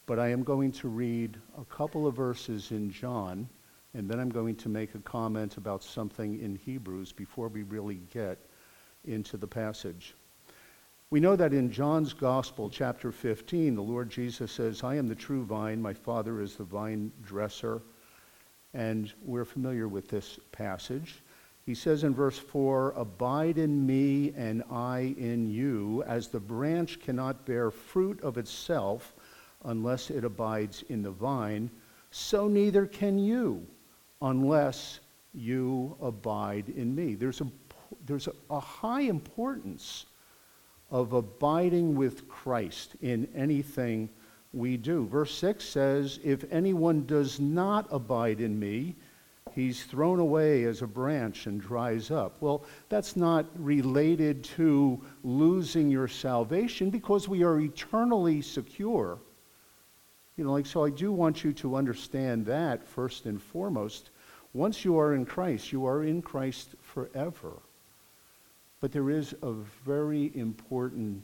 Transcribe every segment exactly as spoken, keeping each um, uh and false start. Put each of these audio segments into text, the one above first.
But I am going to read a couple of verses in John, and then I'm going to make a comment about something in Hebrews before we really get into the passage. We know that in John's Gospel, chapter fifteen, the Lord Jesus says, I am the true vine, my Father is the vine dresser. And we're familiar with this passage. He says in verse four, abide in me and I in you, as the branch cannot bear fruit of itself unless it abides in the vine, so neither can you unless you abide in me. There's a, there's a, a high importance of abiding with Christ in anything we do. Verse six says, if anyone does not abide in me, he's thrown away as a branch and dries up. Well, that's not related to losing your salvation because we are eternally secure. You know, like, so I do want you to understand that first and foremost. Once you are in Christ, you are in Christ forever. But there is a very important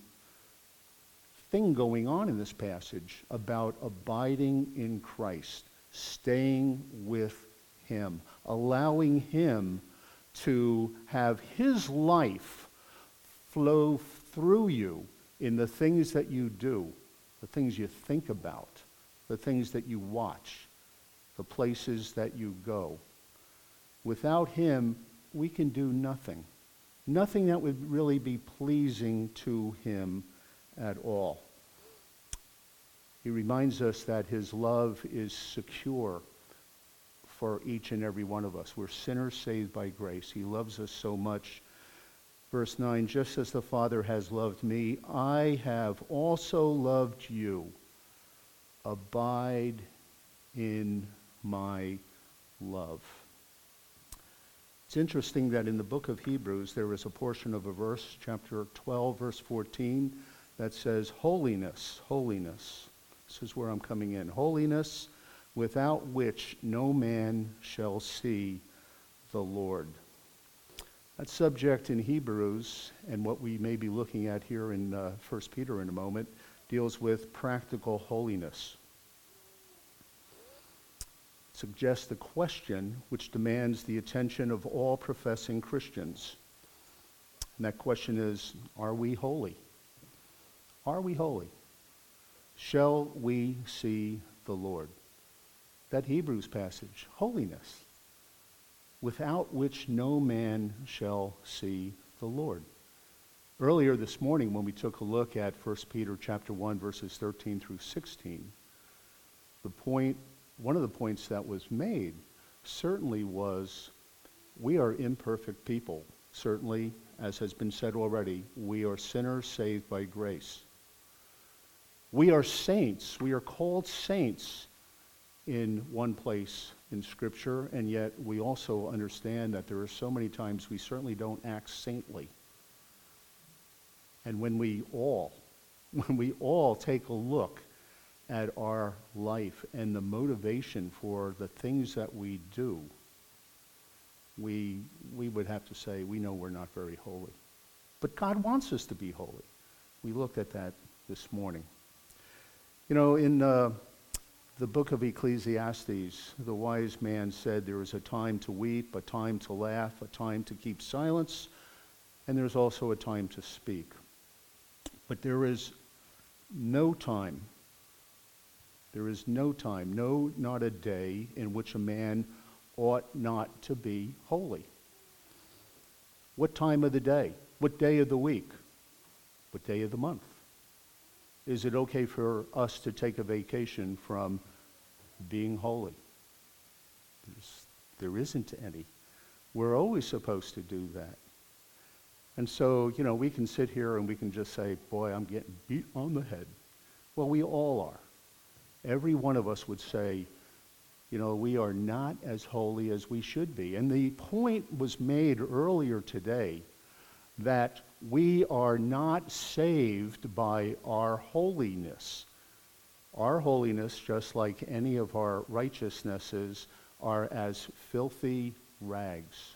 thing going on in this passage about abiding in Christ, staying with him, allowing him to have his life flow through you in the things that you do, the things you think about, the things that you watch, the places that you go. Without him, we can do nothing. Nothing that would really be pleasing to him at all. He reminds us that his love is secure for each and every one of us. We're sinners saved by grace. He loves us so much. Verse nine, just as the Father has loved me, I have also loved you. Abide in my love. It's interesting that in the book of Hebrews, there is a portion of a verse, chapter twelve, verse fourteen, that says, holiness, holiness. This is where I'm coming in. Holiness, without which no man shall see the Lord. That subject in Hebrews, and what we may be looking at here in uh, First Peter in a moment, deals with practical holiness. Suggests a question which demands the attention of all professing Christians. And that question is, are we holy? Are we holy? Shall we see the Lord? That Hebrews passage, holiness, without which no man shall see the Lord. Earlier this morning when we took a look at First Peter chapter one, verses thirteen through sixteen, the point One of the points that was made certainly was we are imperfect people. Certainly, as has been said already, we are sinners saved by grace. We are saints. We are called saints in one place in Scripture, and yet we also understand that there are so many times we certainly don't act saintly. And when we all, when we all take a look at our life and the motivation for the things that we do, we we would have to say we know we're not very holy. But God wants us to be holy. We looked at that this morning. You know, in uh, the book of Ecclesiastes, the wise man said there is a time to weep, a time to laugh, a time to keep silence, and there's also a time to speak. But there is no time There is no time, no, not a day, in which a man ought not to be holy. What time of the day? What day of the week? What day of the month? Is it okay for us to take a vacation from being holy? There's, there isn't any. We're always supposed to do that. And so, you know, we can sit here and we can just say, boy, I'm getting beat on the head. Well, we all are. Every one of us would say, you know, we are not as holy as we should be. And the point was made earlier today that we are not saved by our holiness. Our holiness, just like any of our righteousnesses, are as filthy rags.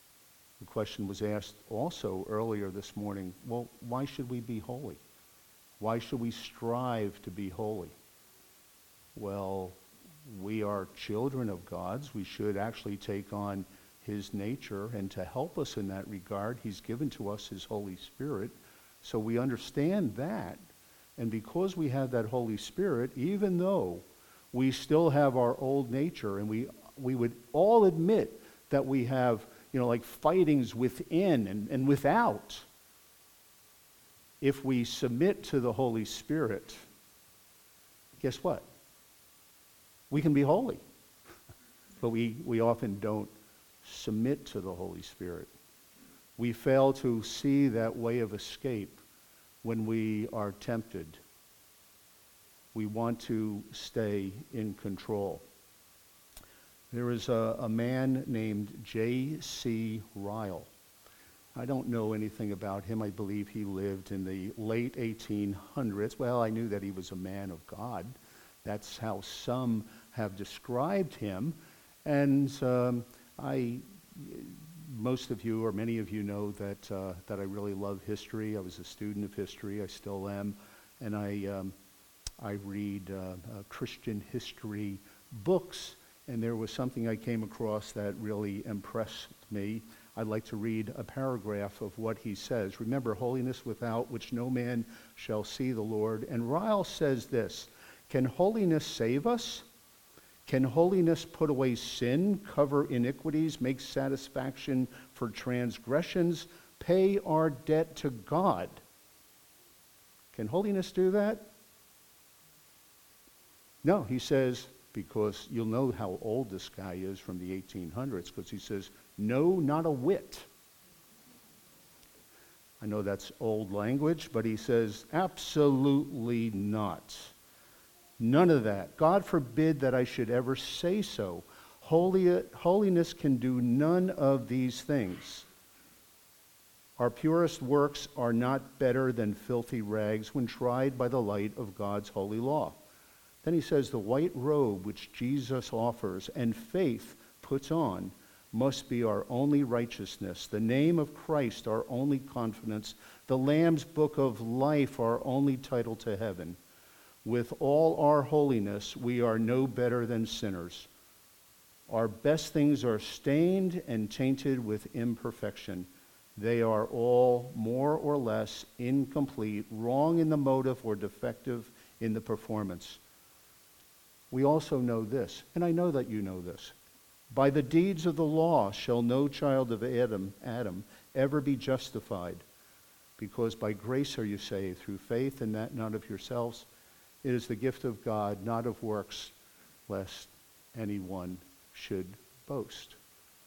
The question was asked also earlier this morning, well, why should we be holy? Why should we strive to be holy? Well, we are children of God's. We should actually take on his nature, and to help us in that regard, he's given to us his Holy Spirit. So we understand that. And because we have that Holy Spirit, even though we still have our old nature, and we we would all admit that we have, you know, like fightings within and, and without, if we submit to the Holy Spirit, guess what? We can be holy. But we, we often don't submit to the Holy Spirit. We fail to see that way of escape when we are tempted. We want to stay in control. There is a, a man named J C Ryle. I don't know anything about him. I believe he lived in the late eighteen hundreds. Well, I knew that he was a man of God. That's how some have described him. And um, I, most of you, or many of you, know that uh, that I really love history. I was a student of history. I still am. And I, um, I read uh, uh, Christian history books. And there was something I came across that really impressed me. I'd like to read a paragraph of what he says. Remember, holiness without which no man shall see the Lord. And Ryle says this: can holiness save us? Can holiness put away sin, cover iniquities, make satisfaction for transgressions, pay our debt to God? Can holiness do that? No, he says, because you'll know how old this guy is from the eighteen hundreds, because he says, no, not a whit. I know that's old language, but he says, absolutely not. None of that. God forbid that I should ever say so. Holy, holiness can do none of these things. Our purest works are not better than filthy rags when tried by the light of God's holy law. Then he says the white robe which Jesus offers and faith puts on must be our only righteousness, the name of Christ our only confidence, the Lamb's book of life our only title to heaven. With all our holiness, we are no better than sinners. Our best things are stained and tainted with imperfection. They are all more or less incomplete, wrong in the motive, or defective in the performance. We also know this, and I know that you know this. By the deeds of the law shall no child of Adam, Adam ever be justified, because by grace are you saved, through faith, and that not of yourselves. It is the gift of God, not of works, lest anyone should boast.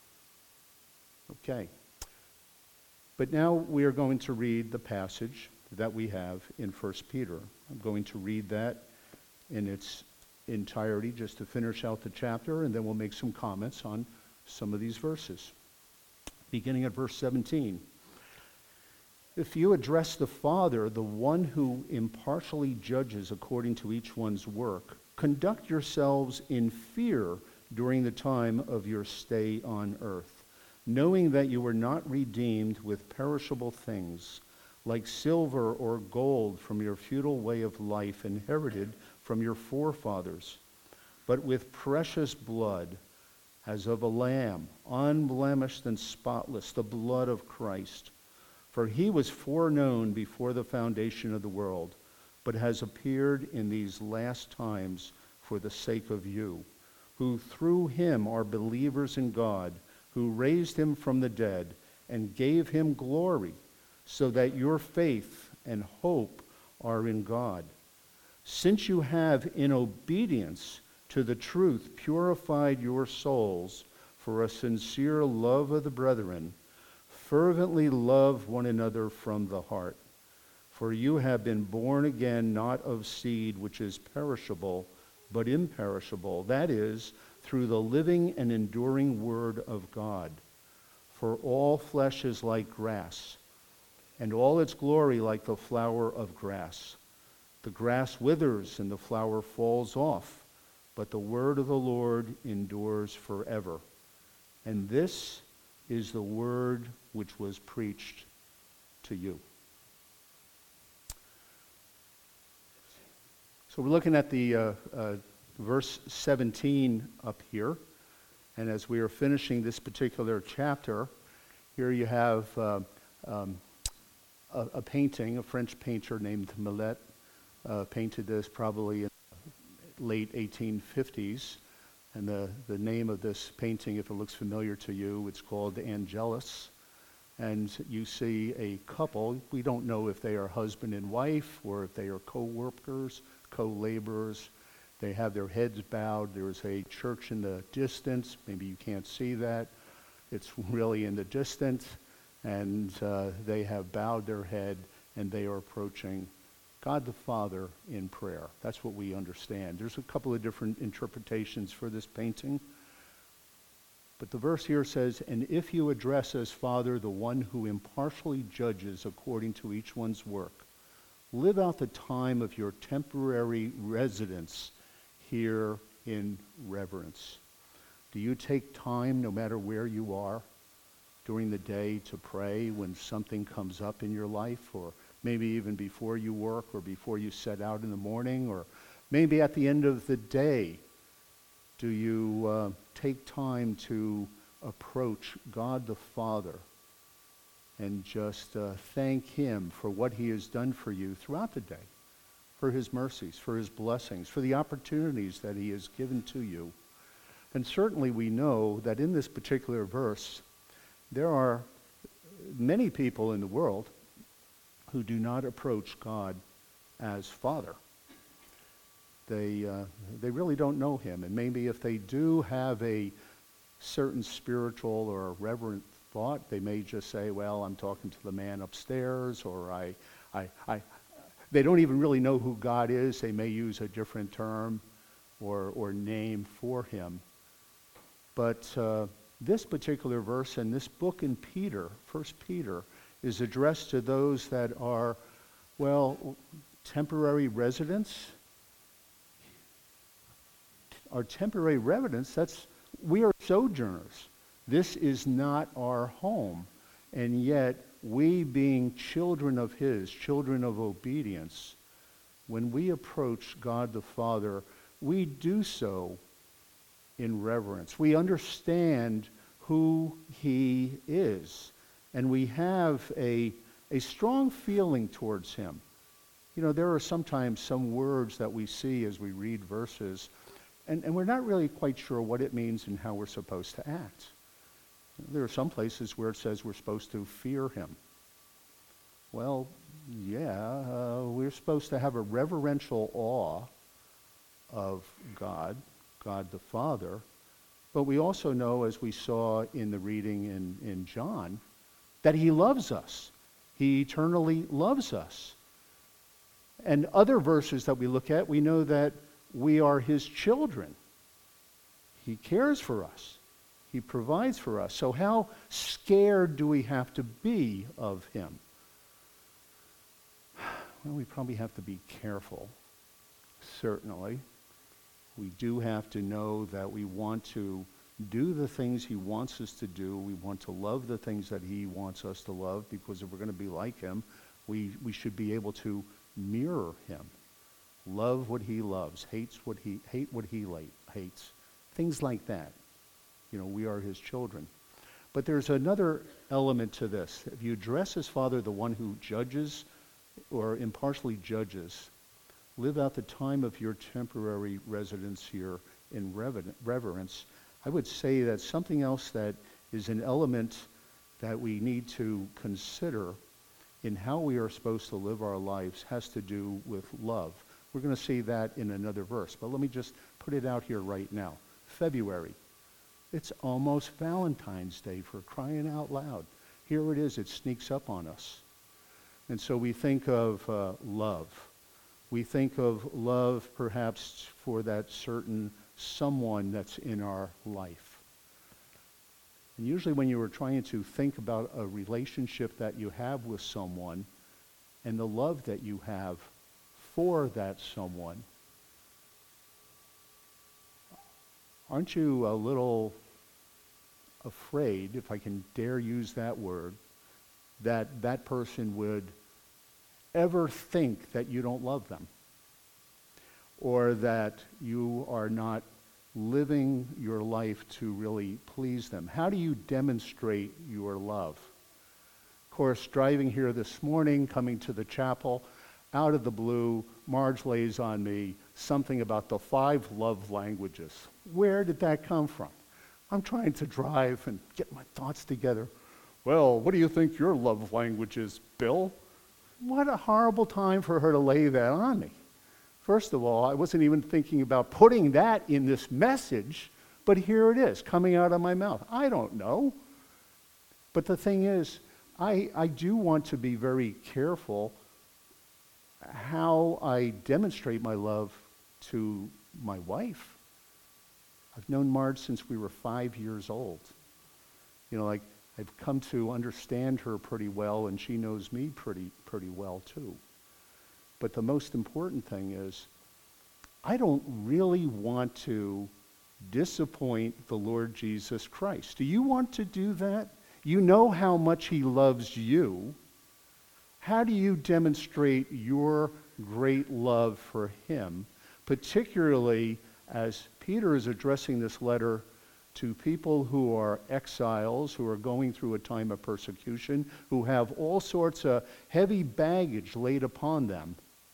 Okay. But now we are going to read the passage that we have in First Peter. I'm going to read that in its entirety just to finish out the chapter, and then we'll make some comments on some of these verses. Beginning at verse seventeen. If you address the Father, the one who impartially judges according to each one's work, conduct yourselves in fear during the time of your stay on earth, knowing that you were not redeemed with perishable things, like silver or gold from your futile way of life inherited from your forefathers, but with precious blood, as of a lamb, unblemished and spotless, the blood of Christ. For he was foreknown before the foundation of the world, but has appeared in these last times for the sake of you, who through him are believers in God, who raised him from the dead and gave him glory, so that your faith and hope are in God. Since you have, in obedience to the truth, purified your souls for a sincere love of the brethren, fervently love one another from the heart. For you have been born again, not of seed which is perishable, but imperishable, that is, through the living and enduring word of God. For all flesh is like grass, and all its glory like the flower of grass. The grass withers and the flower falls off, but the word of the Lord endures forever. And this is the word which was preached to you. So we're looking at the uh, uh, verse seventeen up here. And as we are finishing this particular chapter, here you have uh, um, a, a painting, a French painter named Millet uh, painted this probably in the late eighteen fifties. And the, the name of this painting, if it looks familiar to you, it's called Angelus. And you see a couple. We don't know if they are husband and wife or if they are co-workers, co-laborers. They have their heads bowed. There's a church in the distance. Maybe you can't see that. It's really in the distance. And uh, they have bowed their head and they are approaching God the Father in prayer. That's what we understand. There's a couple of different interpretations for this painting. But the verse here says, "And if you address as Father the one who impartially judges according to each one's work, live out the time of your temporary residence here in reverence." Do you take time, no matter where you are, during the day to pray when something comes up in your life, or maybe even before you work, or before you set out in the morning, or maybe at the end of the day? Do you uh, take time to approach God the Father and just uh, thank Him for what He has done for you throughout the day, for His mercies, for His blessings, for the opportunities that He has given to you? And certainly we know that in this particular verse, there are many people in the world who do not approach God as Father. They, uh, they really don't know Him. And maybe if they do have a certain spiritual or reverent thought, they may just say, well, I'm talking to the man upstairs, or I, I, I, they don't even really know who God is. They may use a different term or, or name for Him. But uh, this particular verse and this book in Peter, First Peter, is addressed to those that are, well, temporary residents. Our temporary residence, that's, we are sojourners. This is not our home. And yet, we being children of His, children of obedience, when we approach God the Father, we do so in reverence. We understand who He is, and we have a, a strong feeling towards Him. You know, there are sometimes some words that we see as we read verses, and, and we're not really quite sure what it means and how we're supposed to act. There are some places where it says we're supposed to fear Him. Well, yeah, uh, we're supposed to have a reverential awe of God, God the Father, but we also know, as we saw in the reading in, in John, that He loves us. He eternally loves us. And other verses that we look at, we know that we are His children. He cares for us. He provides for us. So how scared do we have to be of Him? Well, we probably have to be careful, certainly. We do have to know that we want to do the things He wants us to do. We want to love the things that He wants us to love, because if we're going to be like Him, we, we should be able to mirror Him. Love what He loves, hates what he hate what He late, hates. Things like that. You know, we are His children. But there's another element to this. If you address as Father the one who judges or impartially judges, live out the time of your temporary residence here in reverence. I would say that something else that is an element that we need to consider in how we are supposed to live our lives has to do with love. We're going to see that in another verse, but let me just put it out here right now. February. It's almost Valentine's Day, for crying out loud. Here it is. It sneaks up on us. And so we think of uh, love. We think of love perhaps for that certain someone that's in our life. And usually when you are trying to think about a relationship that you have with someone and the love that you have for that someone, aren't you a little afraid, if I can dare use that word, that that person would ever think that you don't love them? or that you are not living your life to really please them? How do you demonstrate your love? Of course, driving here this morning, coming to the chapel, out of the blue, Marge lays on me something about the five love languages. Where did that come from? I'm trying to drive and get my thoughts together. Well, what do you think your love language is, Bill? What a horrible time for her to lay that on me. First of all, I wasn't even thinking about putting that in this message, but here it is, coming out of my mouth. I don't know. But the thing is, I, I do want to be very careful how I demonstrate my love to my wife. I've known Marge since we were five years old. You know, like, I've come to understand her pretty well, and she knows me pretty, pretty well, too. But the most important thing is, I don't really want to disappoint the Lord Jesus Christ. Do you want to do that? You know how much he loves you. How do you demonstrate your great love for him, particularly as Peter is addressing this letter to people who are exiles, who are going through a time of persecution, who have all sorts of heavy baggage laid upon them?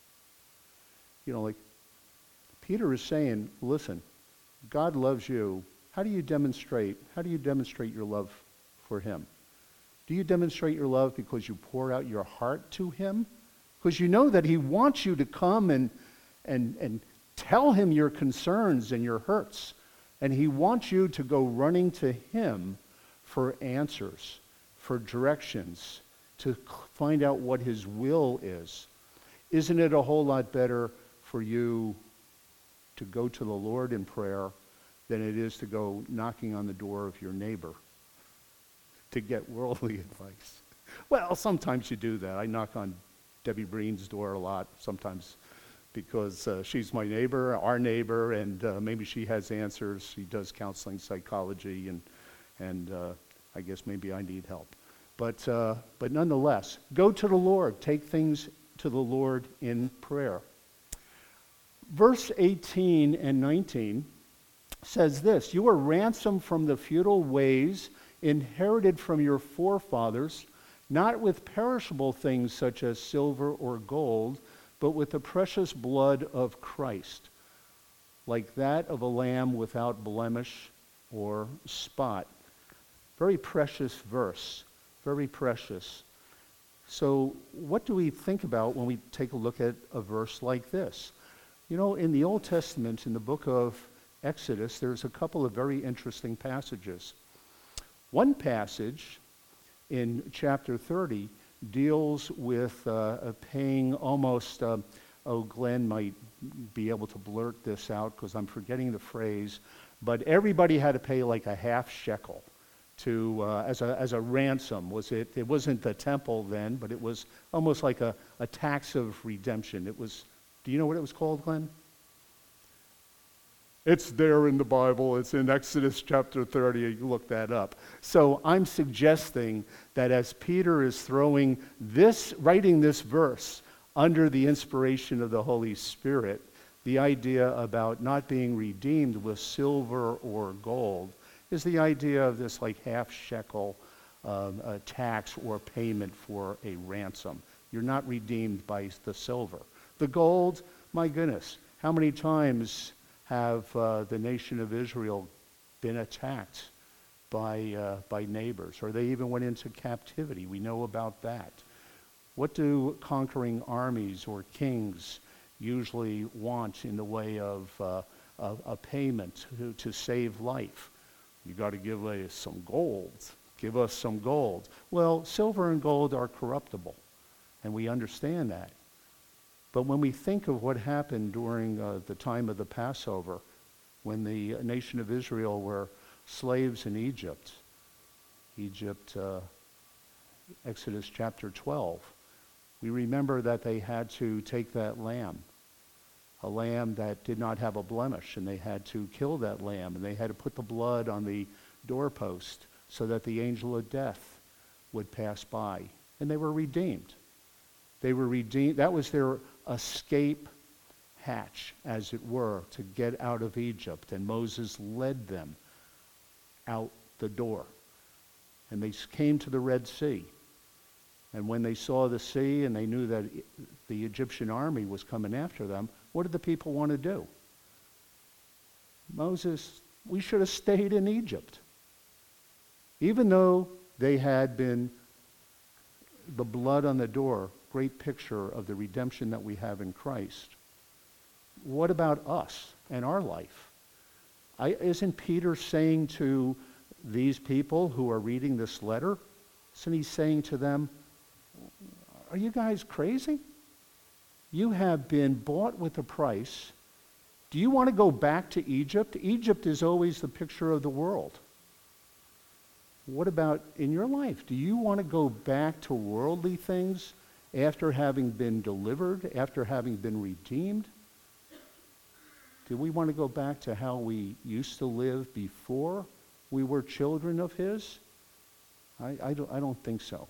You know, like, Peter is saying, listen, God loves you. How do you demonstrate, how do you demonstrate your love for him? Do you demonstrate your love because you pour out your heart to him? Because you know that he wants you to come and, and, and tell him your concerns and your hurts. And he wants you to go running to him for answers, for directions, to find out what his will is. Isn't it a whole lot better for you to go to the Lord in prayer than it is to go knocking on the door of your neighbor to get worldly advice? Well, sometimes you do that. I knock on Debbie Breen's door a lot, sometimes because uh, she's my neighbor, our neighbor, and uh, maybe she has answers. She does counseling, psychology, and and uh, I guess maybe I need help. But uh, but nonetheless, go to the Lord. Take things to the Lord in prayer. Verse eighteen and nineteen says this: "You were ransomed from the futile ways inherited from your forefathers, not with perishable things such as silver or gold, but with the precious blood of Christ, like that of a lamb without blemish or spot." Very precious verse, very precious. So what do we think about when we take a look at a verse like this? You know, in the Old Testament, in the book of Exodus, there's a couple of very interesting passages. One passage in chapter thirty deals with uh, paying almost, uh, oh, Glenn might be able to blurt this out because I'm forgetting the phrase, but everybody had to pay like a half shekel to uh, as a as a ransom. Was it? It wasn't the temple then, but it was almost like a, a tax of redemption. It was. Do you know what it was called, Glenn? It's there in the Bible. It's in Exodus chapter thirty. You look that up. So I'm suggesting that as Peter is throwing this, writing this verse under the inspiration of the Holy Spirit, the idea about not being redeemed with silver or gold is the idea of this like half shekel um, uh, tax or payment for a ransom. You're not redeemed by the silver. The gold, my goodness, how many times have uh, the nation of Israel been attacked by uh, by neighbors, or they even went into captivity? We know about that. What do conquering armies or kings usually want in the way of uh, a, a payment to, to save life? You got to give us some gold. Give us some gold. Well, silver and gold are corruptible, and we understand that. But when we think of what happened during uh, the time of the Passover, when the nation of Israel were slaves in Egypt, Egypt, uh, Exodus chapter twelve, we remember that they had to take that lamb, a lamb that did not have a blemish, and they had to kill that lamb, and they had to put the blood on the doorpost so that the angel of death would pass by, and they were redeemed. They were redeemed. That was their escape hatch, as it were, to get out of Egypt. And Moses led them out the door. And they came to the Red Sea. And when they saw the sea and they knew that the Egyptian army was coming after them, what did the people want to do? Moses, we should have stayed in Egypt. Even though they had been the blood on the door, great picture of the redemption that we have in Christ. What about us and our life? I, isn't Peter saying to these people who are reading this letter, isn't he saying to them, are you guys crazy? You have been bought with a price. Do you want to go back to Egypt? Egypt is always the picture of the world. What about in your life? Do you want to go back to worldly things after having been delivered, after having been redeemed? Do we want to go back to how we used to live before we were children of His? I, I, don't, I don't think so.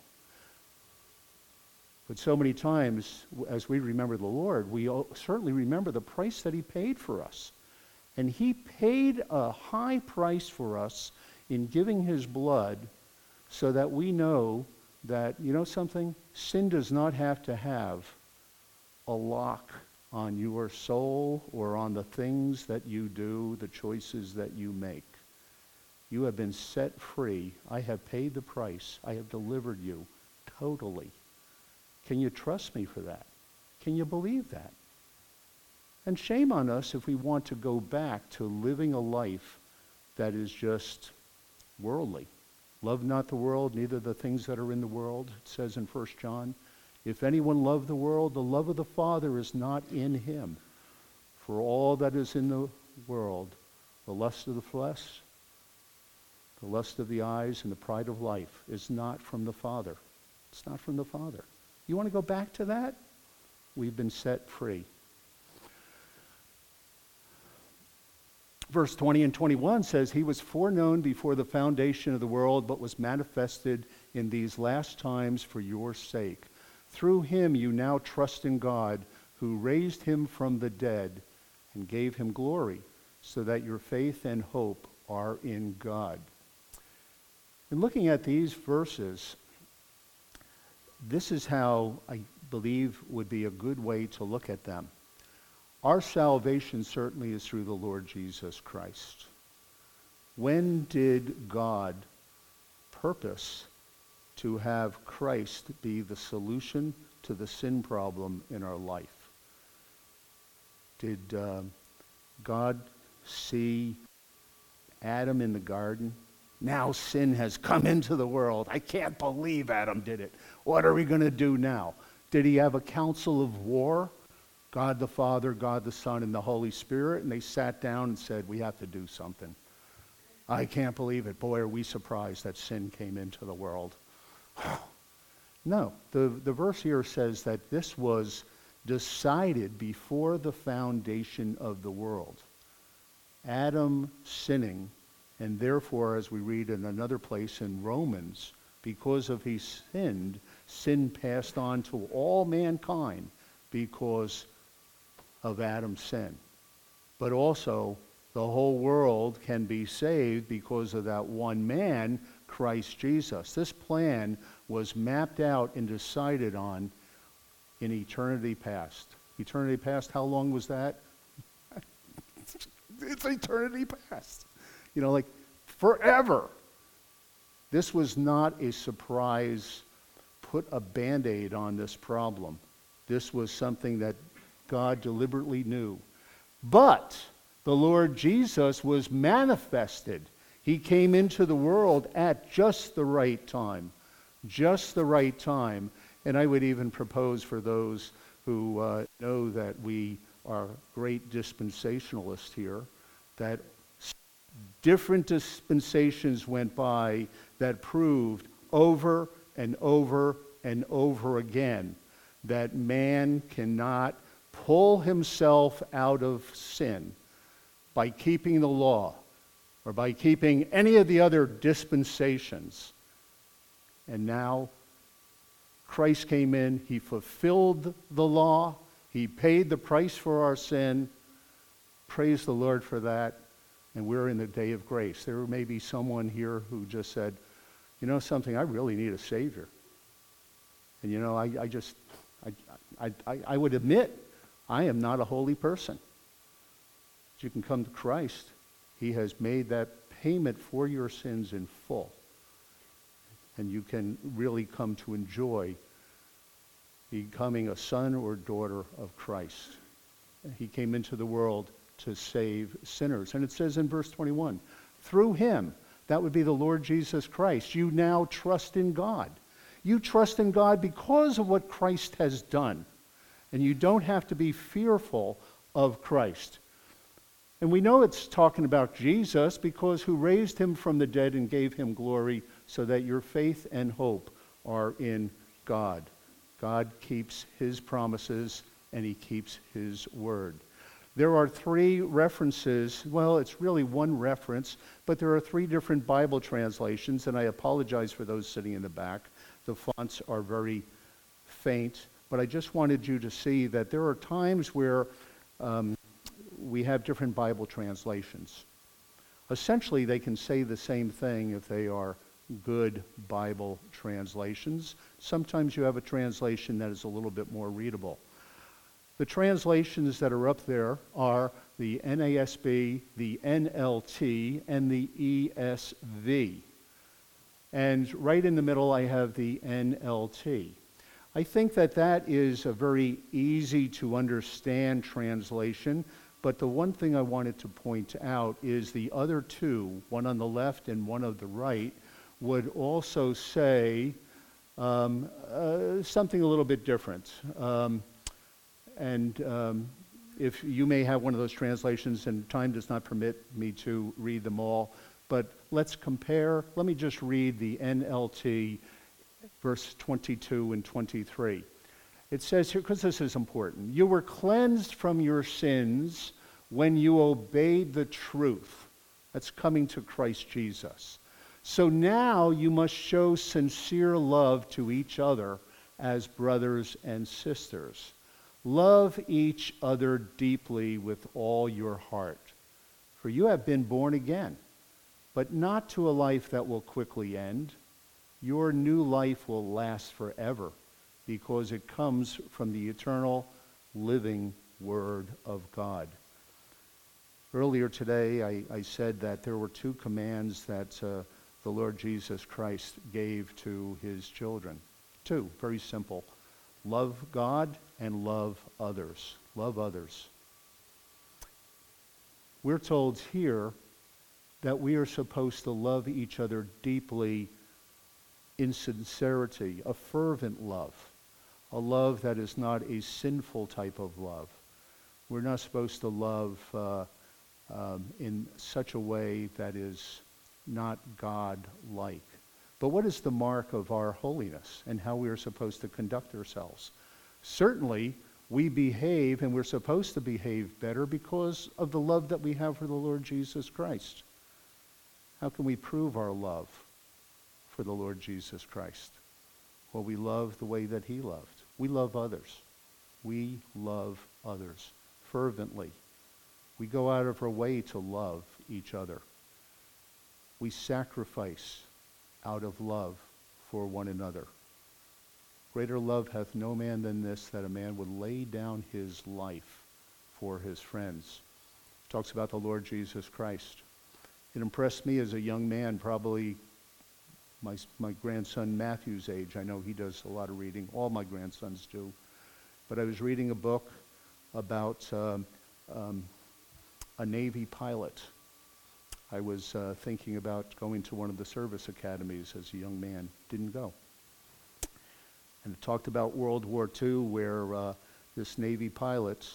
But so many times, as we remember the Lord, we certainly remember the price that He paid for us. And He paid a high price for us in giving His blood so that we know that, you know something? Sin does not have to have a lock on your soul or on the things that you do, the choices that you make. You have been set free. I have paid the price. I have delivered you totally. Can you trust me for that? Can you believe that? And shame on us if we want to go back to living a life that is just worldly. Love not the world, neither the things that are in the world, it says in First John. If anyone love the world, the love of the Father is not in him. For all that is in the world, the lust of the flesh, the lust of the eyes, and the pride of life is not from the Father. It's not from the Father. You want to go back to that? We've been set free. Verse twenty and twenty-one says, He was foreknown before the foundation of the world, but was manifested in these last times for your sake. Through Him you now trust in God, who raised Him from the dead and gave Him glory, so that your faith and hope are in God. In looking at these verses, this is how I believe would be a good way to look at them. Our salvation certainly is through the Lord Jesus Christ. When did God purpose to have Christ be the solution to the sin problem in our life? Did uh, God see Adam in the garden? Now sin has come into the world. I can't believe Adam did it. What are we going to do now? Did He have a council of war? God the Father, God the Son, and the Holy Spirit, and they sat down and said, we have to do something. I can't believe it. Boy, are we surprised that sin came into the world. No, the, the verse here says that this was decided before the foundation of the world. Adam sinning, and therefore, as we read in another place in Romans, because of he sinned, sin passed on to all mankind because of Adam's sin. But also, the whole world can be saved because of that one man, Christ Jesus. This plan was mapped out and decided on in eternity past. Eternity past, how long was that? It's eternity past. You know, like forever. This was not a surprise, put a Band-Aid on this problem. This was something that God deliberately knew. But the Lord Jesus was manifested. He came into the world at just the right time. Just the right time. And I would even propose for those who uh, know that we are great dispensationalists here, that different dispensations went by that proved over and over and over again that man cannot pull himself out of sin by keeping the law or by keeping any of the other dispensations. And now Christ came in, He fulfilled the law, He paid the price for our sin. Praise the Lord for that. And we're in the day of grace. There may be someone here who just said, you know something, I really need a Savior. And you know, I, I just, I, I, I would admit, I am not a holy person. But you can come to Christ. He has made that payment for your sins in full. And you can really come to enjoy becoming a son or daughter of Christ. He came into the world to save sinners. And it says in verse twenty-one, through him, that would be the Lord Jesus Christ, you now trust in God. You trust in God because of what Christ has done. And you don't have to be fearful of Christ. And we know it's talking about Jesus because who raised him from the dead and gave him glory so that your faith and hope are in God. God keeps his promises and he keeps his word. There are three references, well, it's really one reference, but there are three different Bible translations, and I apologize for those sitting in the back. The fonts are very faint, but I just wanted you to see that there are times where um, we have different Bible translations. Essentially, they can say the same thing if they are good Bible translations. Sometimes you have a translation that is a little bit more readable. The translations that are up there are the N A S B, the N L T, and the E S V. And right in the middle, I have the N L T. I think that that is a very easy to understand translation, but the one thing I wanted to point out is the other two, one on the left and one on the right, would also say um, uh, something a little bit different. Um, and um, if you may have one of those translations, and time does not permit me to read them all, but let's compare. Let me just read the N L T, verse twenty-two and twenty-three. It says here, because this is important, you were cleansed from your sins when you obeyed the truth. That's coming to Christ Jesus. So now you must show sincere love to each other as brothers and sisters. Love each other deeply with all your heart, for you have been born again, but not to a life that will quickly end. Your new life will last forever because it comes from the eternal, living Word of God. Earlier today, I, I said that there were two commands that uh, the Lord Jesus Christ gave to his children. Two, very simple. Love God and love others. Love others. We're told here that we are supposed to love each other deeply in sincerity, a fervent love, a love that is not a sinful type of love. We're not supposed to love uh, um, in such a way that is not God-like. But what is the mark of our holiness and how we are supposed to conduct ourselves? Certainly, we behave, and we're supposed to behave better because of the love that we have for the Lord Jesus Christ. How can we prove our love for the Lord Jesus Christ? Well, we love the way that he loved. We love others. We love others fervently. We go out of our way to love each other. We sacrifice out of love for one another. Greater love hath no man than this, that a man would lay down his life for his friends. Talks about the Lord Jesus Christ. It impressed me as a young man, probably my, my grandson Matthew's age. I know he does a lot of reading. All my grandsons do. But I was reading a book about um, um, a Navy pilot. I was uh, thinking about going to one of the service academies as a young man. Didn't go. And it talked about World War Two, where uh, this Navy pilot,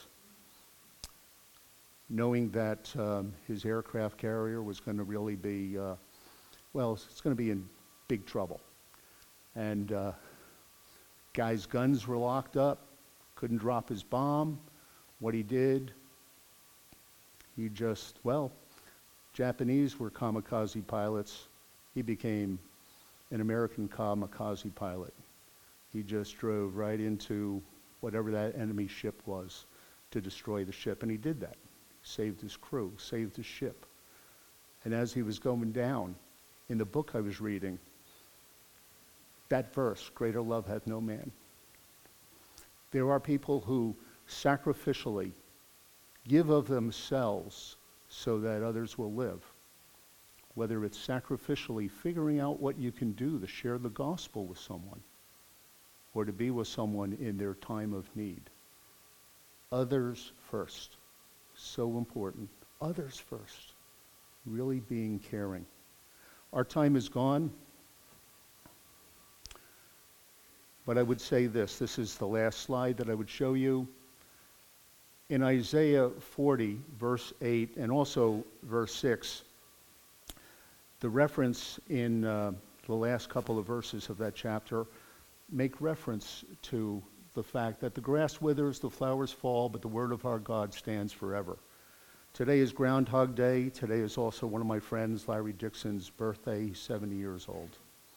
knowing that um, his aircraft carrier was going to really be, uh, well, it's going to be in big trouble. And uh, guy's guns were locked up, couldn't drop his bomb. What he did, he just, well, Japanese were kamikaze pilots. He became an American kamikaze pilot. He just drove right into whatever that enemy ship was, to destroy the ship. And he did that. He saved his crew, saved his ship. And as he was going down, in the book I was reading, that verse, greater love hath no man. There are people who sacrificially give of themselves so that others will live. Whether it's sacrificially figuring out what you can do to share the gospel with someone, or to be with someone in their time of need. Others first. So important. Others first. Really being caring. Our time is gone. But I would say this. This is the last slide that I would show you. In Isaiah forty, verse eight, and also verse six, the reference in uh, the last couple of verses of that chapter make reference to the fact that the grass withers, the flowers fall, but the word of our God stands forever. Today is Groundhog Day. Today is also one of my friends, Larry Dixon's birthday. He's seventy years old.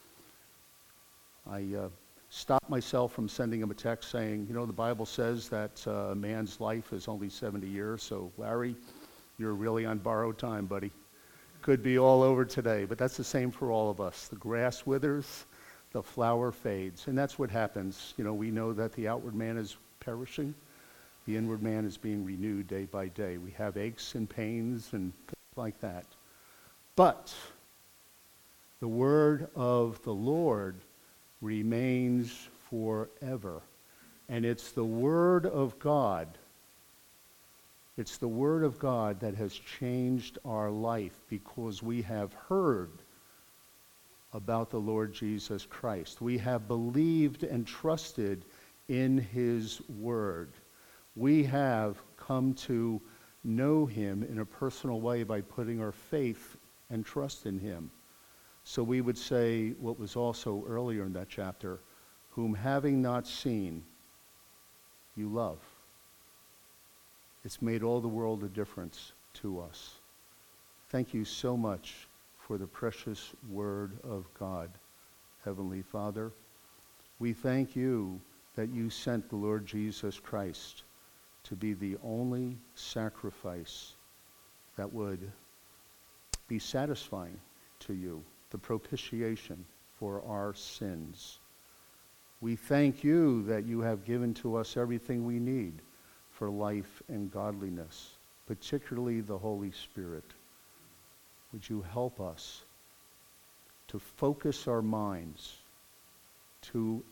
I uh, stopped myself from sending him a text saying, you know, the Bible says that uh, a man's life is only seventy years, so Larry, you're really on borrowed time, buddy. Could be all over today, but that's the same for all of us. The grass withers, the flower fades, and that's what happens. You know, we know that the outward man is perishing. The inward man is being renewed day by day. We have aches and pains and things like that. But the word of the Lord remains forever. And it's the word of God. It's the word of God that has changed our life because we have heard about the Lord Jesus Christ. We have believed and trusted in his word. We have come to know him in a personal way by putting our faith and trust in him. So we would say what was also earlier in that chapter, whom having not seen, you love. It's made all the world a difference to us. Thank you so much for the precious word of God, Heavenly Father. We thank you that you sent the Lord Jesus Christ to be the only sacrifice that would be satisfying to you, the propitiation for our sins. We thank you that you have given to us everything we need for life and godliness, particularly the Holy Spirit. Would you help us to focus our minds, to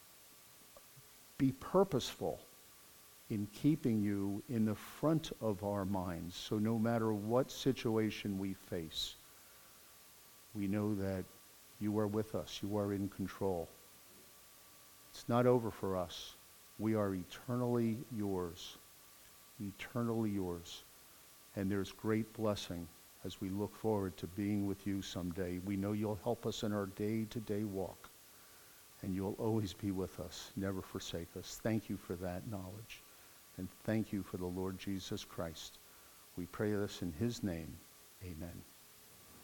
be purposeful in keeping you in the front of our minds, so no matter what situation we face, we know that you are with us, you are in control. It's not over for us. We are eternally yours, eternally yours. And there's great blessing as we look forward to being with you someday. We know you'll help us in our day-to-day walk, and you'll always be with us, never forsake us. Thank you for that knowledge, and thank you for the Lord Jesus Christ. We pray this in his name. Amen.